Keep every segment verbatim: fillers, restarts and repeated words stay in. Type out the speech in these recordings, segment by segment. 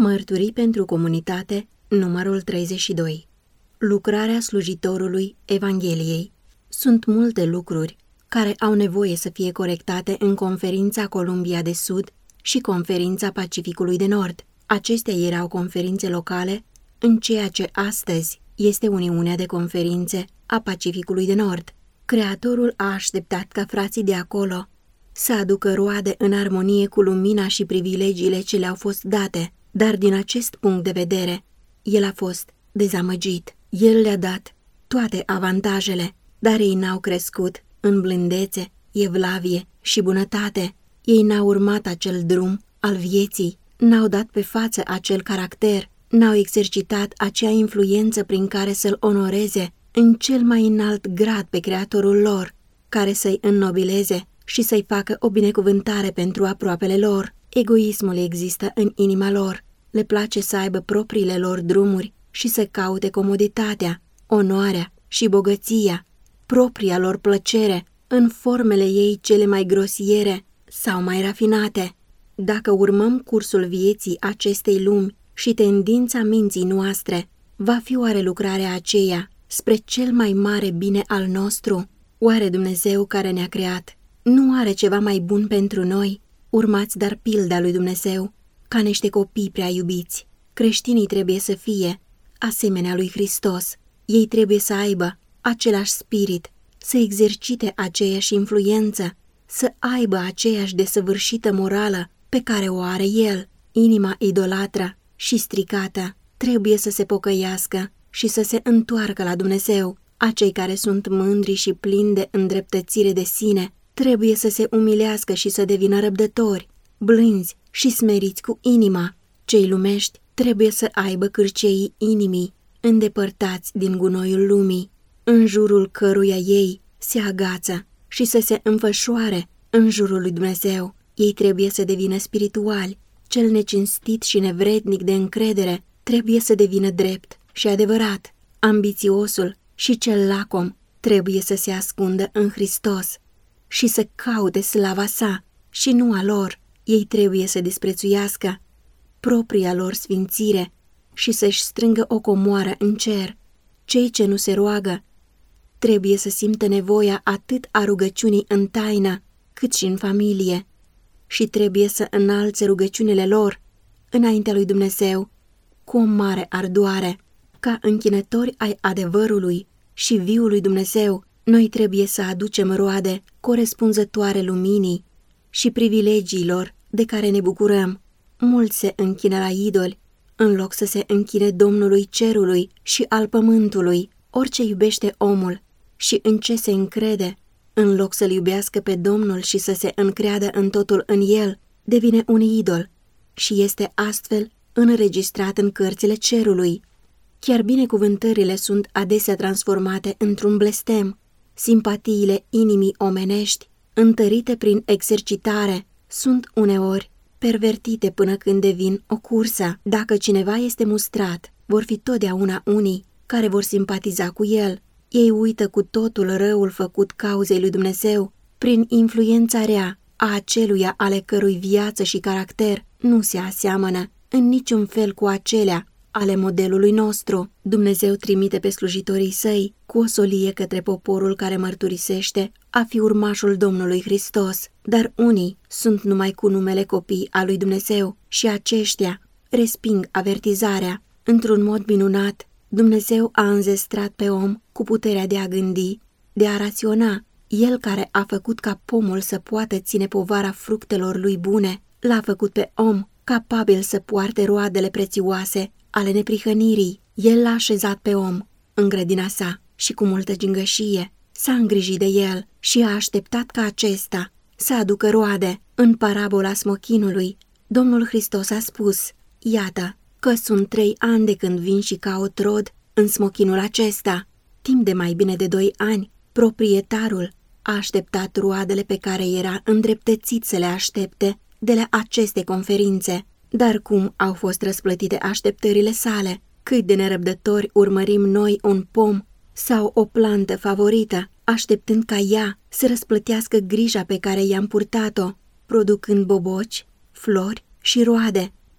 Mărturii pentru comunitate, numărul treizeci și doi. Lucrarea slujitorului Evangheliei. Sunt multe lucruri care au nevoie să fie corectate în Conferința Columbia de Sud și Conferința Pacificului de Nord. Acestea erau conferințe locale în ceea ce astăzi este Uniunea de Conferințe a Pacificului de Nord. Creatorul a așteptat ca frații de acolo să aducă roade în armonie cu lumina și privilegiile ce le-au fost date, dar din acest punct de vedere, el a fost dezamăgit. El le-a dat toate avantajele, dar ei n-au crescut în blândețe, evlavie și bunătate. Ei n-au urmat acel drum al vieții, n-au dat pe față acel caracter, n-au exercitat acea influență prin care să-L onoreze în cel mai înalt grad pe Creatorul lor, care să-i înnobileze și să-i facă o binecuvântare pentru aproapele lor. Egoismul există în inima lor, le place să aibă propriile lor drumuri și să caute comoditatea, onoarea și bogăția, propria lor plăcere, în formele ei cele mai grosiere sau mai rafinate. Dacă urmăm cursul vieții acestei lumi și tendința minții noastre, va fi oare lucrarea aceea spre cel mai mare bine al nostru? Oare Dumnezeu care ne-a creat nu are ceva mai bun pentru noi? Urmați dar pilda lui Dumnezeu ca niște copii prea iubiți. Creștinii trebuie să fie asemenea lui Hristos. Ei trebuie să aibă același spirit, să exercite aceeași influență, să aibă aceeași desăvârșită morală pe care o are El. Inima idolatră și stricată trebuie să se pocăiască și să se întoarcă la Dumnezeu. Acei care sunt mândri și plini de îndreptățire de sine trebuie să se umilească și să devină răbdători, blânzi și smeriți cu inima. Cei lumești trebuie să aibă cârceii inimii, îndepărtați din gunoiul lumii, în jurul căruia ei se agață, și să se înfășoare în jurul lui Dumnezeu. Ei trebuie să devină spirituali. Cel necinstit și nevrednic de încredere trebuie să devină drept și adevărat. Ambițiosul și cel lacom trebuie să se ascundă în Hristos și să caute slava sa și nu a lor. Ei trebuie să disprețuiască propria lor sfințire și să-și strângă o comoară în cer. Cei ce nu se roagă trebuie să simtă nevoia atât a rugăciunii în taină, cât și în familie, și trebuie să înalțe rugăciunile lor înaintea lui Dumnezeu cu o mare ardoare. Ca închinători ai adevărului și viului Dumnezeu, noi trebuie să aducem roade corespunzătoare luminii și privilegiilor de care ne bucurăm. Mulți se închină la idoli, în loc să se închine Domnului cerului și al pământului. Orice iubește omul și în ce se încrede, în loc să-L iubească pe Domnul și să se încreadă în totul în El, devine un idol și este astfel înregistrat în cărțile cerului. Chiar binecuvântările sunt adesea transformate într-un blestem. Simpatiile inimii omenești, întărite prin exercitare, sunt uneori pervertite până când devin o cursă. Dacă cineva este mustrat, vor fi totdeauna unii care vor simpatiza cu el. Ei uită cu totul răul făcut cauzei lui Dumnezeu prin influența rea a aceluia ale cărui viață și caracter nu se aseamănă în niciun fel cu acelea ale modelului nostru. Dumnezeu trimite pe slujitorii săi cu o solie către poporul care mărturisește a fi urmașul Domnului Hristos, dar unii sunt numai cu numele copii al lui Dumnezeu și aceștia resping avertizarea. Într-un mod minunat, Dumnezeu a înzestrat pe om cu puterea de a gândi, de a raționa. El care a făcut ca pomul să poată ține povara fructelor lui bune, l-a făcut pe om capabil să poarte roadele prețioase ale neprihănirii. El l-a așezat pe om în grădina sa și cu multă gingășie s-a îngrijit de el și a așteptat ca acesta să aducă roade. În parabola smochinului, Domnul Hristos a spus: iată că sunt trei ani de când vin și caut rod în smochinul acesta. Timp de mai bine de doi ani, proprietarul a așteptat roadele pe care era îndreptățit să le aștepte de la aceste conferințe. Dar cum au fost răsplătite așteptările sale? Cât de nerăbdători urmărim noi un pom sau o plantă favorită, așteptând ca ea să răsplătească grija pe care i-am purtat-o, producând boboci, flori și roade.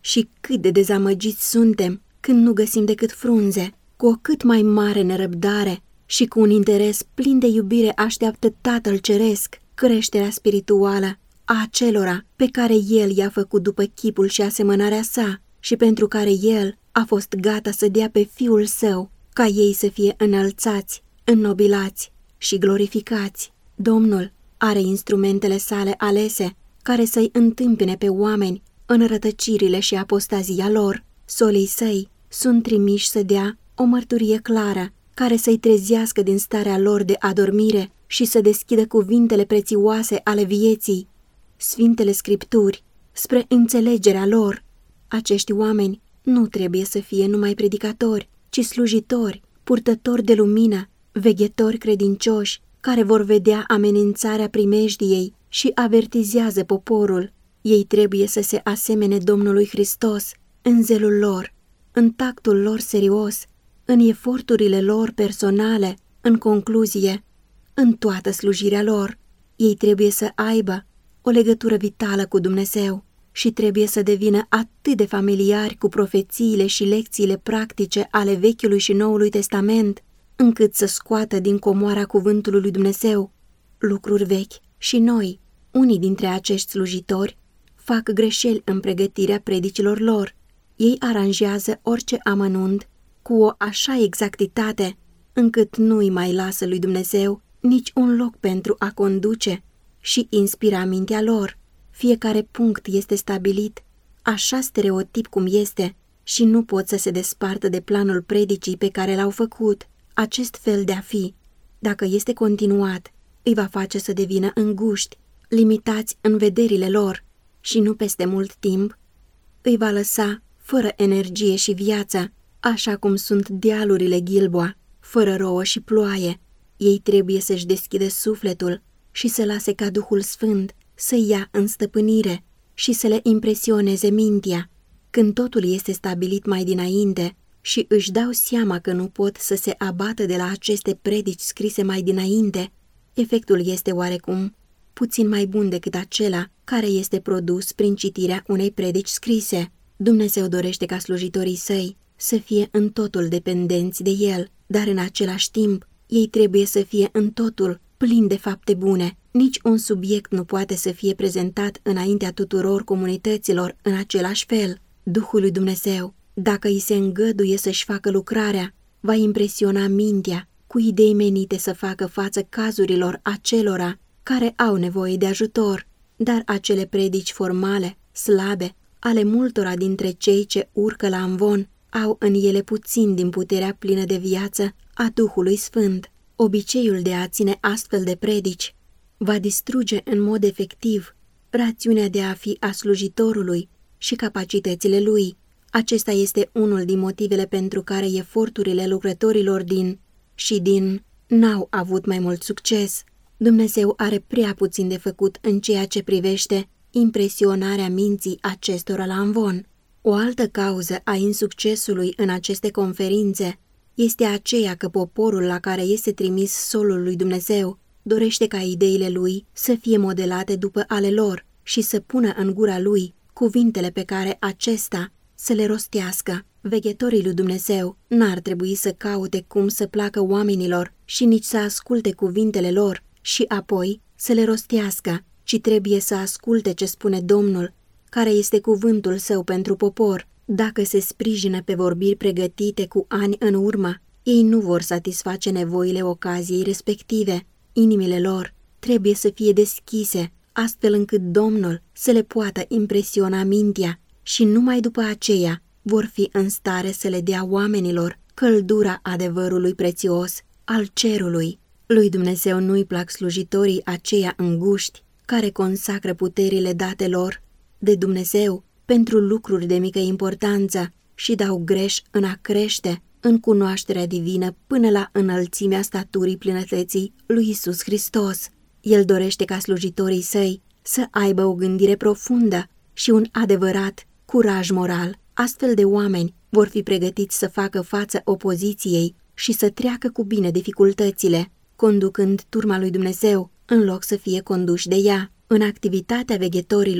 Și cât de dezamăgiți suntem când nu găsim decât frunze. Cu o cât mai mare nerăbdare și cu un interes plin de iubire așteaptă Tatăl Ceresc creșterea spirituală a acelora pe care El i-a făcut după chipul și asemănarea sa și pentru care El a fost gata să dea pe Fiul Său, ca ei să fie înălțați, înnobilați și glorificați. Domnul are instrumentele sale alese care să-i întâmpine pe oameni în rătăcirile și apostazia lor. Solii Săi sunt trimiși să dea o mărturie clară care să-i trezească din starea lor de adormire și să deschidă cuvintele prețioase ale vieții, Sfintele Scripturi, spre înțelegerea lor. Acești oameni nu trebuie să fie numai predicatori, ci slujitori, purtători de lumină, veghetori credincioși, care vor vedea amenințarea primejdiei și avertizează poporul. Ei trebuie să se asemene Domnului Hristos în zelul lor, în tactul lor serios, în eforturile lor personale, în concluzie, în toată slujirea lor. Ei trebuie să aibă o legătură vitală cu Dumnezeu și trebuie să devină atât de familiari cu profețiile și lecțiile practice ale Vechiului și Noului Testament, încât să scoată din comoara cuvântului lui Dumnezeu lucruri vechi și noi. Unii dintre acești slujitori fac greșeli în pregătirea predicilor lor. Ei aranjează orice amănunt cu o așa exactitate, încât nu îi mai lasă lui Dumnezeu nici un loc pentru a conduce și inspira mintea lor. Fiecare punct este stabilit, așa stereotip cum este, și nu pot să se despartă de planul predicii pe care l-au făcut. Acest fel de a fi, dacă este continuat, îi va face să devină înguști, limitați în vederile lor și nu peste mult timp îi va lăsa fără energie și viață, așa cum sunt dealurile Gilboa, fără rouă și ploaie. Ei trebuie să-și deschidă sufletul și să lase ca Duhul Sfânt să ia în stăpânire și să le impresioneze mintea. Când totul este stabilit mai dinainte și își dau seama că nu pot să se abată de la aceste predici scrise mai dinainte, efectul este oarecum puțin mai bun decât acela care este produs prin citirea unei predici scrise. Dumnezeu dorește ca slujitorii Săi să fie în totul dependenți de El, dar în același timp ei trebuie să fie în totul plini de fapte bune. Nici un subiect nu poate să fie prezentat înaintea tuturor comunităților în același fel. Duhul lui Dumnezeu, dacă îi se îngăduie să-și facă lucrarea, va impresiona mintea cu idei menite să facă față cazurilor acelora care au nevoie de ajutor, dar acele predici formale, slabe, ale multora dintre cei ce urcă la amvon, au în ele puțin din puterea plină de viață a Duhului Sfânt. Obiceiul de a ține astfel de predici va distruge în mod efectiv rațiunea de a fi a slujitorului și capacitățile lui. Acesta este unul din motivele pentru care eforturile lucrătorilor din și din n-au avut mai mult succes. Dumnezeu are prea puțin de făcut în ceea ce privește impresionarea minții acestora la amvon. O altă cauză a insuccesului în aceste conferințe este aceea că poporul la care este trimis solul lui Dumnezeu dorește ca ideile lui să fie modelate după ale lor și să pună în gura lui cuvintele pe care acesta să le rostească. Veghetorii lui Dumnezeu n-ar trebui să caute cum să placă oamenilor și nici să asculte cuvintele lor și apoi să le rostească, ci trebuie să asculte ce spune Domnul, care este cuvântul Său pentru popor. Dacă se sprijină pe vorbiri pregătite cu ani în urmă, ei nu vor satisface nevoile ocaziei respective. Inimile lor trebuie să fie deschise, astfel încât Domnul să le poată impresiona mintea și numai după aceea vor fi în stare să le dea oamenilor căldura adevărului prețios al cerului. Lui Dumnezeu nu-i plac slujitorii aceia înguști care consacră puterile date lor de Dumnezeu pentru lucruri de mică importanță și dau greș în a crește în cunoașterea divină până la înălțimea staturii plinătății lui Iisus Hristos. El dorește ca slujitorii Săi să aibă o gândire profundă și un adevărat curaj moral. Astfel de oameni vor fi pregătiți să facă față opoziției și să treacă cu bine dificultățile, conducând turma lui Dumnezeu, în loc să fie conduși de ea. În activitatea veghetorilor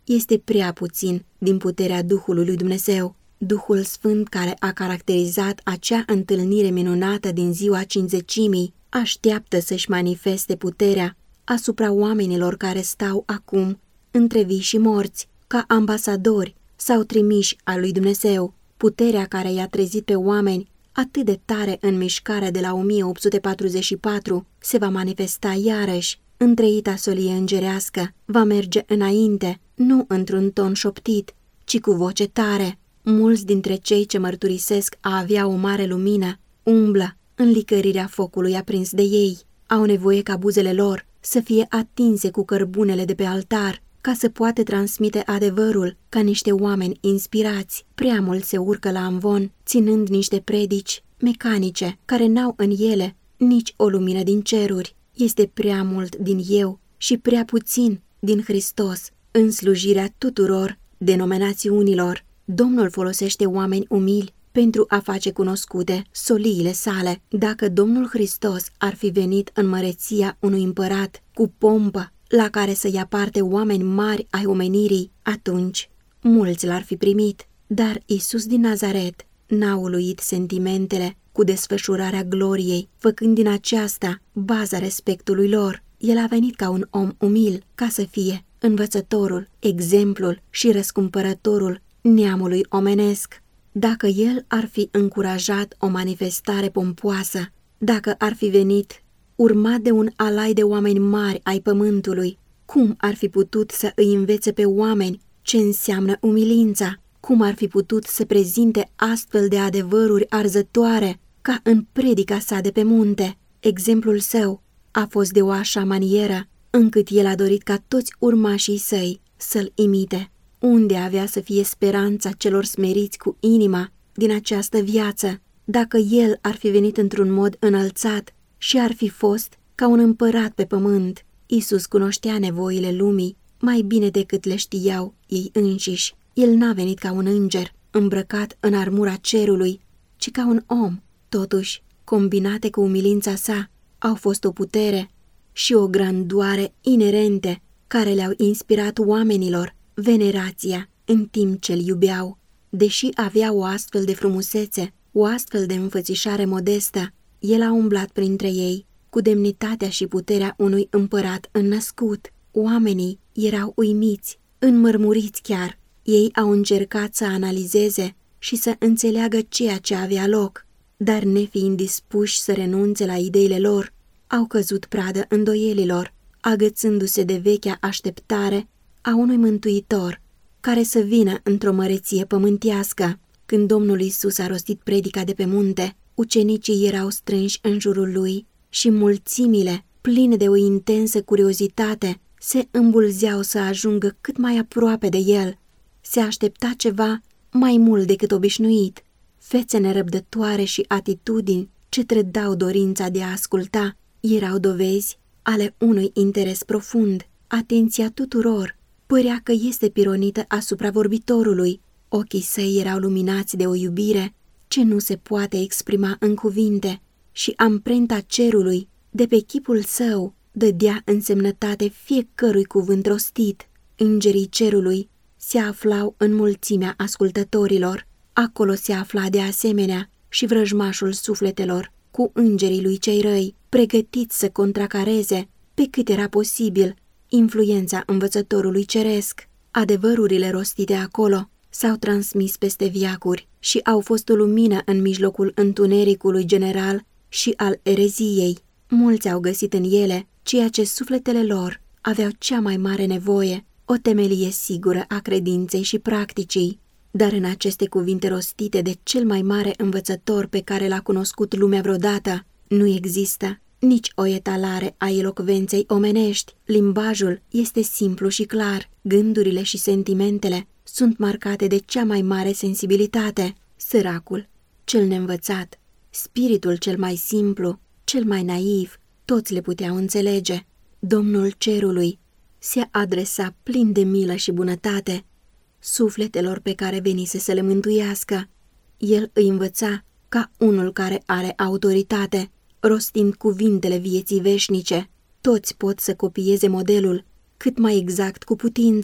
este prea puțin din puterea Duhului lui Dumnezeu. Duhul Sfânt care a caracterizat acea întâlnire minunată din ziua Cincizecimii așteaptă să-și manifeste puterea asupra oamenilor care stau acum între vii și morți, ca ambasadori sau trimiși al lui Dumnezeu. Puterea care i-a trezit pe oameni atât de tare în mișcarea de la o mie opt sute patruzeci și patru se va manifesta iarăși. Întreita solie îngerească va merge înainte, nu într-un ton șoptit, ci cu voce tare. Mulți dintre cei ce mărturisesc a avea o mare lumină umblă în licărirea focului aprins de ei. Au nevoie ca buzele lor să fie atinse cu cărbunele de pe altar, ca să poată transmite adevărul ca niște oameni inspirați. Prea mult se urcă la amvon, ținând niște predici mecanice, care n-au în ele nici o lumină din ceruri. Este prea mult din eu și prea puțin din Hristos în slujirea tuturor denominațiunilor. Domnul folosește oameni umili pentru a face cunoscute soliile sale. Dacă Domnul Hristos ar fi venit în măreția unui împărat cu pompă la care să ia parte oameni mari ai omenirii, atunci mulți l-ar fi primit. Dar Iisus din Nazaret n-a uluit sentimentele cu desfășurarea gloriei, făcând din aceasta baza respectului lor. El a venit ca un om umil, ca să fie învățătorul, exemplul și răscumpărătorul neamului omenesc. Dacă el ar fi încurajat o manifestare pompoasă, dacă ar fi venit urmat de un alai de oameni mari ai pământului, cum ar fi putut să îi învețe pe oameni ce înseamnă umilința? Cum ar fi putut să prezinte astfel de adevăruri arzătoare ca în predica sa de pe munte? Exemplul său a fost de o așa manieră încât el a dorit ca toți urmașii săi să-l imite. Unde avea să fie speranța celor smeriți cu inima din această viață, dacă el ar fi venit într-un mod înălțat și ar fi fost ca un împărat pe pământ? Iisus cunoștea nevoile lumii mai bine decât le știau ei înșiși. El n-a venit ca un înger îmbrăcat în armura cerului, ci ca un om. Totuși, combinate cu umilința sa, au fost o putere și o grandoare inerente care le-au inspirat oamenilor venerația în timp ce îl iubeau. Deși avea o astfel de frumusețe, o astfel de înfățișare modestă, el a umblat printre ei cu demnitatea și puterea unui împărat înnăscut. Oamenii erau uimiți, înmărmuriți chiar. Ei au încercat să analizeze și să înțeleagă ceea ce avea loc, dar nefiind dispuși să renunțe la ideile lor, au căzut pradă îndoielilor, agățându-se de vechea așteptare a unui mântuitor care să vină într-o măreție pământească. Când Domnul Iisus a rostit predica de pe munte, ucenicii erau strânși în jurul lui și mulțimile, pline de o intensă curiozitate, se îmbulzeau să ajungă cât mai aproape de el. Se aștepta ceva mai mult decât obișnuit. Fețe nerăbdătoare și atitudini ce trădau dorința de a asculta erau dovezi ale unui interes profund. Atenția tuturor părea că este pironită asupra vorbitorului. Ochii săi erau luminați de o iubire ce nu se poate exprima în cuvinte și amprenta cerului de pe chipul său dădea însemnătate fiecărui cuvânt rostit. Îngerii cerului se aflau în mulțimea ascultătorilor. Acolo se afla de asemenea și vrăjmașul sufletelor cu îngerii lui cei răi, pregătiți să contracareze, pe cât era posibil, influența învățătorului ceresc. Adevărurile rostite acolo s-au transmis peste veacuri și au fost o lumină în mijlocul întunericului general și al ereziei. Mulți au găsit în ele ceea ce sufletele lor aveau cea mai mare nevoie, o temelie sigură a credinței și practicii. Dar în aceste cuvinte rostite de cel mai mare învățător pe care l-a cunoscut lumea vreodată, nu există nici o etalare a elocvenței omenești. Limbajul este simplu și clar, gândurile și sentimentele sunt marcate de cea mai mare sensibilitate. Săracul, cel neînvățat, spiritul cel mai simplu, cel mai naiv, toți le puteau înțelege. Domnul cerului se adresa plin de milă și bunătate sufletelor pe care venise să le mântuiască. El îi învăța ca unul care are autoritate, rostind cuvintele vieții veșnice. Toți pot să copieze modelul cât mai exact cu putință.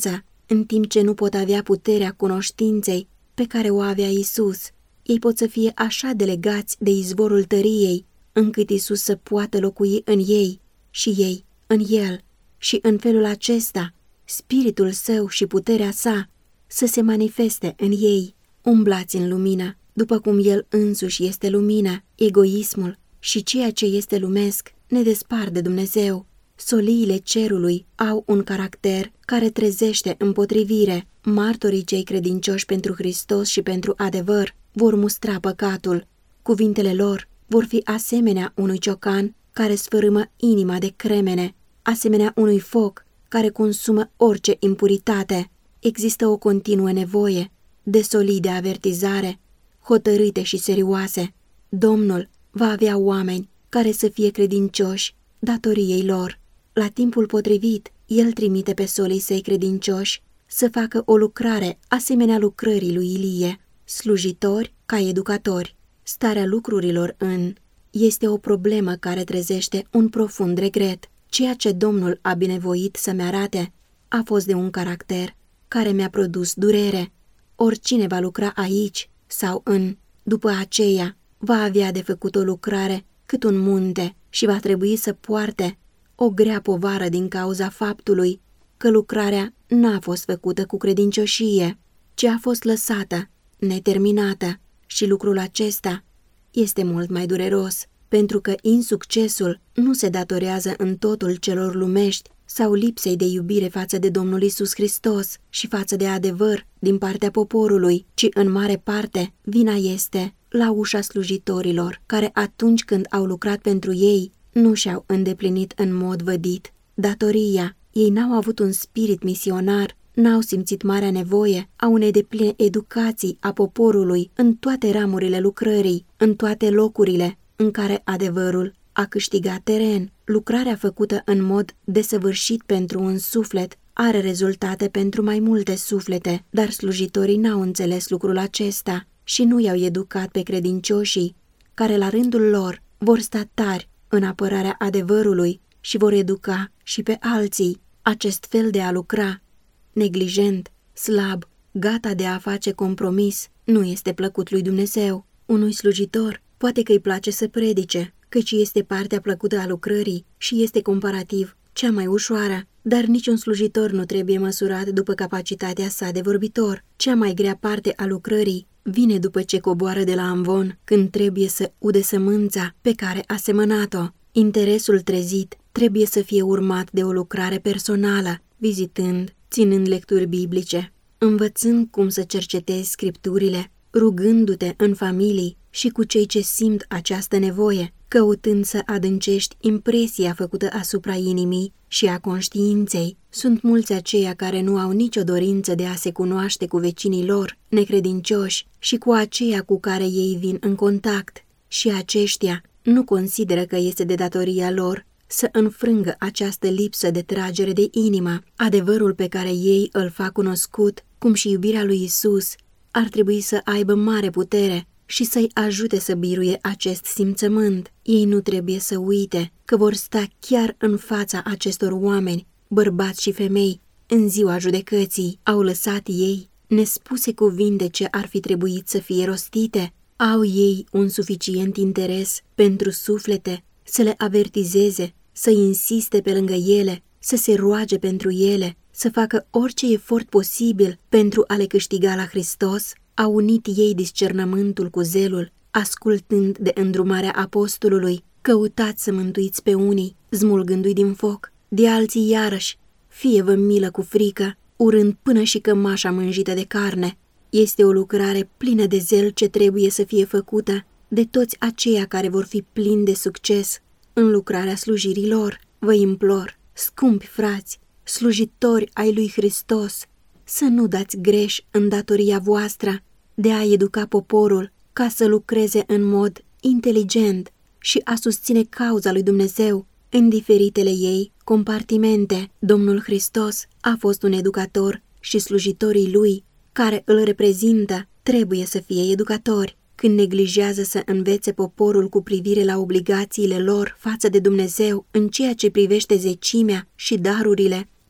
în timp ce nu pot avea puterea cunoștinței pe care o avea Isus. Ei pot să fie așa de legați de izvorul tăriei, încât Isus să poată locui în ei și ei în El, și în felul acesta Spiritul Său și puterea Sa să se manifeste în ei. Umblați în lumină, după cum El însuși este lumină. Egoismul și ceea ce este lumesc ne despart de Dumnezeu. Soliile cerului au un caracter care trezește împotrivire. Martorii cei credincioși pentru Hristos și pentru adevăr vor mustra păcatul. Cuvintele lor vor fi asemenea unui ciocan care sfărâmă inima de cremene, asemenea unui foc care consumă orice impuritate. Există o continuă nevoie de solii de avertizare, hotărâte și serioase. Domnul va avea oameni care să fie credincioși datoriei lor. La timpul potrivit, El trimite pe solii Săi credincioși să facă o lucrare asemenea lucrării lui Ilie, slujitori ca educatori. Starea lucrurilor în este o problemă care trezește un profund regret. Ceea ce Domnul a binevoit să-mi arate a fost de un caracter care mi-a produs durere. Oricine va lucra aici sau în, după aceea, va avea de făcut o lucrare cât un munte și va trebui să poarte o grea povară din cauza faptului că lucrarea n-a fost făcută cu credincioșie, ci a fost lăsată, neterminată, și lucrul acesta este mult mai dureros, pentru că insuccesul nu se datorează în totul celor lumești sau lipsei de iubire față de Domnul Isus Hristos și față de adevăr din partea poporului, ci în mare parte vina este la ușa slujitorilor, care atunci când au lucrat pentru ei, nu și-au îndeplinit în mod vădit datoria. Ei n-au avut un spirit misionar, n-au simțit marea nevoie a unei depline educații a poporului în toate ramurile lucrării, în toate locurile în care adevărul a câștigat teren. Lucrarea făcută în mod desăvârșit pentru un suflet are rezultate pentru mai multe suflete, dar slujitorii n-au înțeles lucrul acesta și nu i-au educat pe credincioșii, care la rândul lor vor sta tari în apărarea adevărului și vor educa și pe alții. Acest fel de a lucra, neglijent, slab, gata de a face compromis, nu este plăcut lui Dumnezeu. Unui slujitor poate că îi place să predice, căci este partea plăcută a lucrării și este comparativ cea mai ușoară, dar niciun slujitor nu trebuie măsurat după capacitatea sa de vorbitor. Cea mai grea parte a lucrării vine după ce coboară de la amvon, când trebuie să ude sămânța pe care a semănat-o. Interesul trezit trebuie să fie urmat de o lucrare personală, vizitând, ținând lecturi biblice, învățând cum să cercetezi scripturile, rugându-te în familii și cu cei ce simt această nevoie, căutând să adâncești impresia făcută asupra inimii și a conștiinței. Sunt mulți aceia care nu au nicio dorință de a se cunoaște cu vecinii lor, necredincioși, și cu aceia cu care ei vin în contact, și aceștia nu consideră că este de datoria lor să înfrângă această lipsă de tragere de inimă. Adevărul pe care ei îl fac cunoscut, cum și iubirea lui Isus, ar trebui să aibă mare putere și să-i ajute să biruie acest simțământ. Ei nu trebuie să uite că vor sta chiar în fața acestor oameni, bărbați și femei, în ziua judecății. Au lăsat ei nespuse cuvinte ce ar fi trebuit să fie rostite? Au ei un suficient interes pentru suflete, să le avertizeze, să insiste pe lângă ele, să se roage pentru ele, să facă orice efort posibil pentru a le câștiga la Hristos? Au unit ei discernământul cu zelul, ascultând de îndrumarea apostolului. Căutați să mântuiți pe unii, smulgându-i din foc, de alții iarăși, fie-vă milă cu frică, urând până și cămașa mânjită de carne. Este o lucrare plină de zel ce trebuie să fie făcută de toți aceia care vor fi plini de succes în lucrarea slujirii lor. Vă implor, scumpi frați, slujitori ai lui Hristos, să nu dați greș în datoria voastră de a educa poporul ca să lucreze în mod inteligent și a susține cauza lui Dumnezeu în diferitele ei compartimente. Domnul Hristos a fost un educator și slujitorii lui, care îl reprezintă, trebuie să fie educatori. Când neglijează să învețe poporul cu privire la obligațiile lor față de Dumnezeu în ceea ce privește zecimea și darurile,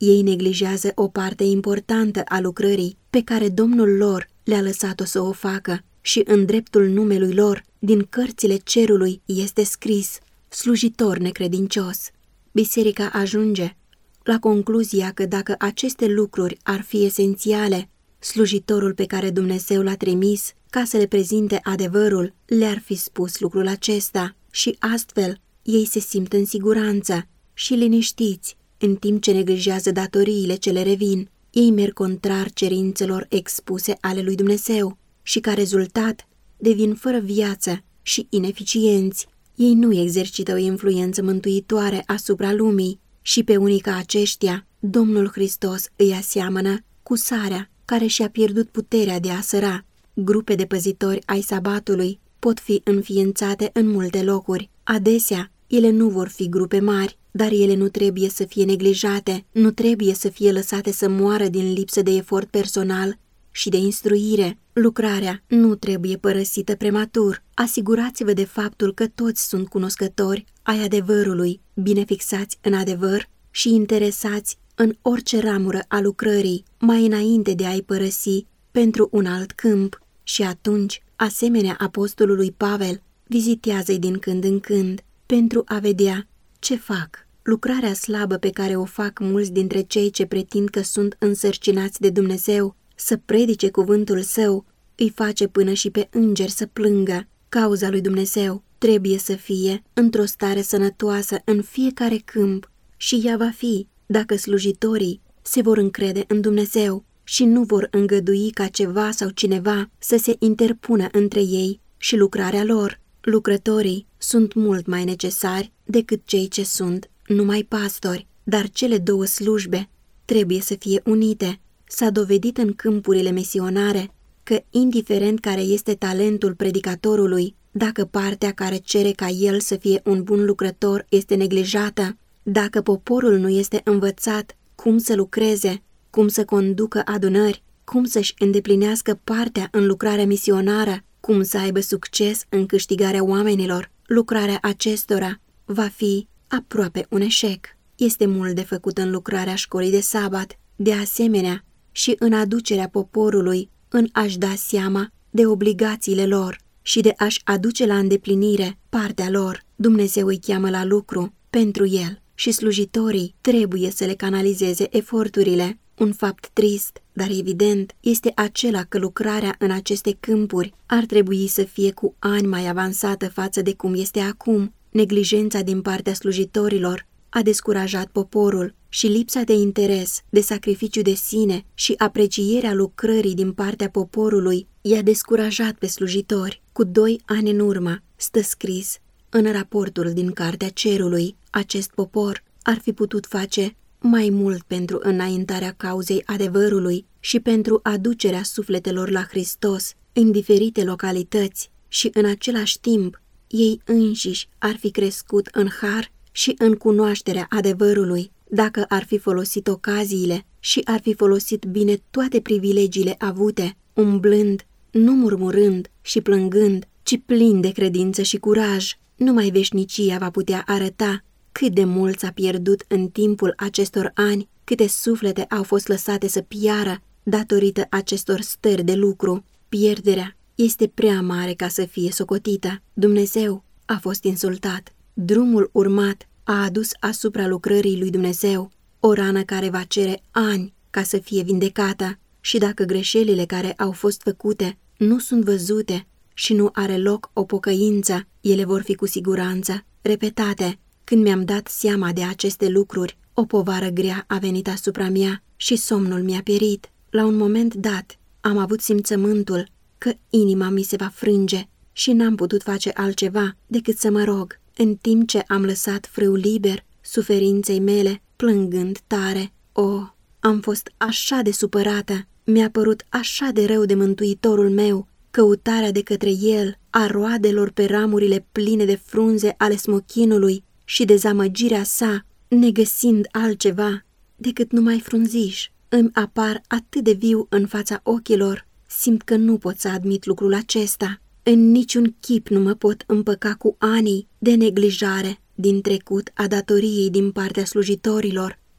Ei neglijează o parte importantă a lucrării pe care Domnul lor le-a lăsat-o să o facă și în dreptul numelui lor, din cărțile cerului, este scris: slujitor necredincios. Biserica ajunge la concluzia că dacă aceste lucruri ar fi esențiale, slujitorul pe care Dumnezeu l-a trimis ca să le prezinte adevărul le-ar fi spus lucrul acesta și astfel ei se simt în siguranță și liniștiți, în timp ce neglijează datoriile ce le revin. Ei merg contrar cerințelor expuse ale lui Dumnezeu și ca rezultat devin fără viață și ineficienți. Ei nu exercită o influență mântuitoare asupra lumii și pe unii ca aceștia Domnul Hristos îi aseamănă cu sarea care și-a pierdut puterea de a săra. Grupe de păzitori ai sabatului pot fi înființate în multe locuri. Adesea, ele nu vor fi grupe mari, dar ele nu trebuie să fie neglijate, nu trebuie să fie lăsate să moară din lipsă de efort personal și de instruire. Lucrarea nu trebuie părăsită prematur. Asigurați-vă de faptul că toți sunt cunoscători ai adevărului, bine fixați în adevăr și interesați în orice ramură a lucrării, mai înainte de a-i părăsi pentru un alt câmp. Și atunci, asemenea apostolului Pavel, vizitează-i din când în când pentru a vedea ce fac. Lucrarea slabă pe care o fac mulți dintre cei ce pretind că sunt însărcinați de Dumnezeu să predice cuvântul său, îi face până și pe îngeri să plângă. Cauza lui Dumnezeu trebuie să fie într-o stare sănătoasă în fiecare câmp și ea va fi dacă slujitorii se vor încrede în Dumnezeu și nu vor îngădui ca ceva sau cineva să se interpună între ei și lucrarea lor. Lucrătorii sunt mult mai necesari decât cei ce sunt numai pastori, dar cele două slujbe trebuie să fie unite. S-a dovedit în câmpurile misionare că, indiferent care este talentul predicatorului, dacă partea care cere ca el să fie un bun lucrător este neglijată, dacă poporul nu este învățat cum să lucreze, cum să conducă adunări, cum să-și îndeplinească partea în lucrarea misionară, cum să aibă succes în câștigarea oamenilor, lucrarea acestora va fi aproape un eșec. Este mult de făcut în lucrarea școlii de sabat, de asemenea și în aducerea poporului în a-și da seama de obligațiile lor și de a-și aduce la îndeplinire partea lor. Dumnezeu îi cheamă la lucru pentru el și slujitorii trebuie să le canalizeze eforturile. Un fapt trist, dar evident, este acela că lucrarea în aceste câmpuri ar trebui să fie cu ani mai avansată față de cum este acum. Neglijența din partea slujitorilor a descurajat poporul și lipsa de interes, de sacrificiu de sine și aprecierea lucrării din partea poporului i-a descurajat pe slujitori. Cu doi ani în urmă, stă scris în raportul din Cartea Cerului, acest popor ar fi putut face mai mult pentru înaintarea cauzei adevărului și pentru aducerea sufletelor la Hristos în diferite localități și în același timp ei înșiși ar fi crescut în har și în cunoașterea adevărului dacă ar fi folosit ocaziile și ar fi folosit bine toate privilegiile avute, umblând, nu murmurând și plângând, ci plin de credință și curaj. Numai veșnicia va putea arăta cât de mult s-a pierdut în timpul acestor ani, câte suflete au fost lăsate să piară datorită acestor stări de lucru. Pierderea este prea mare ca să fie socotită. Dumnezeu a fost insultat. Drumul urmat a adus asupra lucrării lui Dumnezeu o rană care va cere ani ca să fie vindecată și dacă greșelile care au fost făcute nu sunt văzute și nu are loc o pocăință, ele vor fi cu siguranță repetate. Când mi-am dat seama de aceste lucruri, o povară grea a venit asupra mea și somnul mi-a pierit. La un moment dat, am avut simțământul că inima mi se va frânge și n-am putut face altceva decât să mă rog, în timp ce am lăsat frâu liber suferinței mele, plângând tare. O, am fost așa de supărată, mi-a părut așa de rău de Mântuitorul meu, căutarea de către el a roadelor pe ramurile pline de frunze ale smochinului și dezamăgirea sa, negăsind altceva decât numai frunziși, îmi apar atât de viu în fața ochilor. Simt că nu pot să admit lucrul acesta. În niciun chip nu mă pot împăca cu anii de neglijare din trecut a datoriei din partea slujitorilor.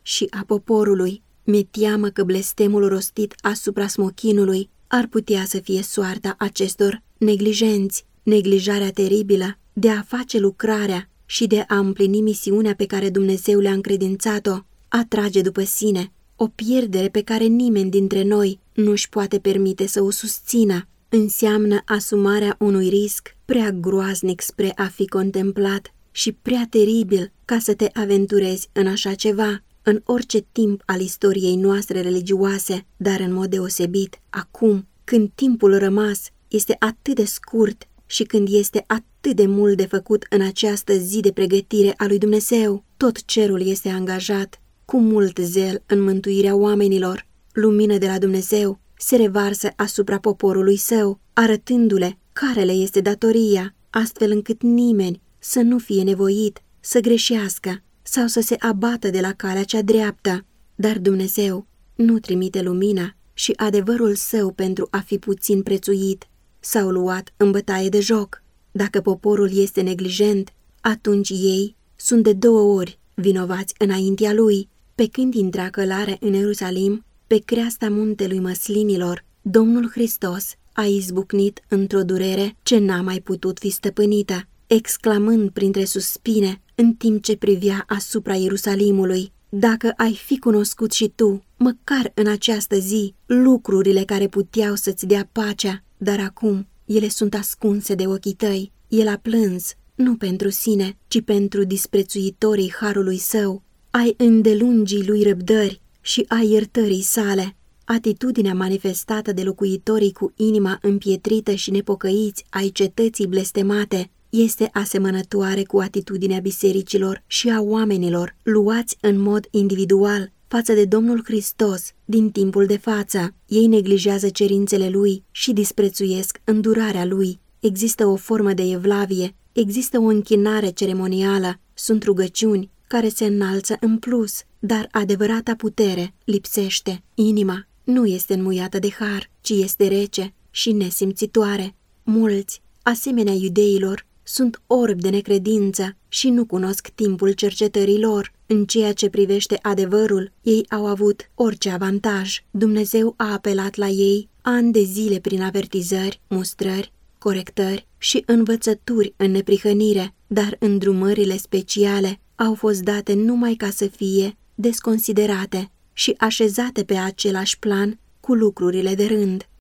și a poporului. Mi-e teamă că blestemul rostit asupra smochinului ar putea să fie soarta acestor neglijenți, neglijarea teribilă de a face lucrarea și de a împlini misiunea pe care Dumnezeu le-a încredințat-o, atrage după sine o pierdere pe care nimeni dintre noi nu își poate permite să o susțină. Înseamnă asumarea unui risc prea groaznic spre a fi contemplat și prea teribil ca să te aventurezi în așa ceva, în orice timp al istoriei noastre religioase, dar în mod deosebit acum, când timpul rămas este atât de scurt și când este atât de mult de făcut în această zi de pregătire a lui Dumnezeu. Tot cerul este angajat cu mult zel în mântuirea oamenilor. Lumină de la Dumnezeu se revarsă asupra poporului său, arătându-le care le este datoria, astfel încât nimeni să nu fie nevoit să greșească sau să se abată de la calea cea dreaptă. Dar Dumnezeu nu trimite lumina și adevărul său pentru a fi puțin prețuit. S-au luat în bătaie de joc. Dacă poporul este neglijent, atunci ei sunt de două ori vinovați înaintea lui. Pe când intra călare în Ierusalim, pe creasta muntelui măslinilor, Domnul Hristos a izbucnit într-o durere ce n-a mai putut fi stăpânită, exclamând printre suspine în timp ce privea asupra Ierusalimului: dacă ai fi cunoscut și tu, măcar în această zi, lucrurile care puteau să-ți dea pacea, dar acum ele sunt ascunse de ochii tăi. El a plâns, nu pentru sine, ci pentru disprețuitorii harului său, ai îndelungii lui răbdări și ai iertării sale. Atitudinea manifestată de locuitorii cu inima împietrită și nepocăiți ai cetății blestemate este asemănătoare cu atitudinea bisericilor și a oamenilor luați în mod individual față de Domnul Hristos din timpul de față. Ei neglijează cerințele Lui și disprețuiesc îndurarea Lui. Există o formă de evlavie, există o închinare ceremonială, sunt rugăciuni care se înalță în plus, dar adevărata putere lipsește. Inima nu este înmuiată de har, ci este rece și nesimțitoare. Mulți, asemenea iudeilor, sunt orbi de necredință și nu cunosc timpul cercetării lor. În ceea ce privește adevărul, ei au avut orice avantaj. Dumnezeu a apelat la ei ani de zile prin avertizări, mustrări, corectări și învățături în neprihănire, dar îndrumările speciale au fost date numai ca să fie desconsiderate și așezate pe același plan cu lucrurile de rând.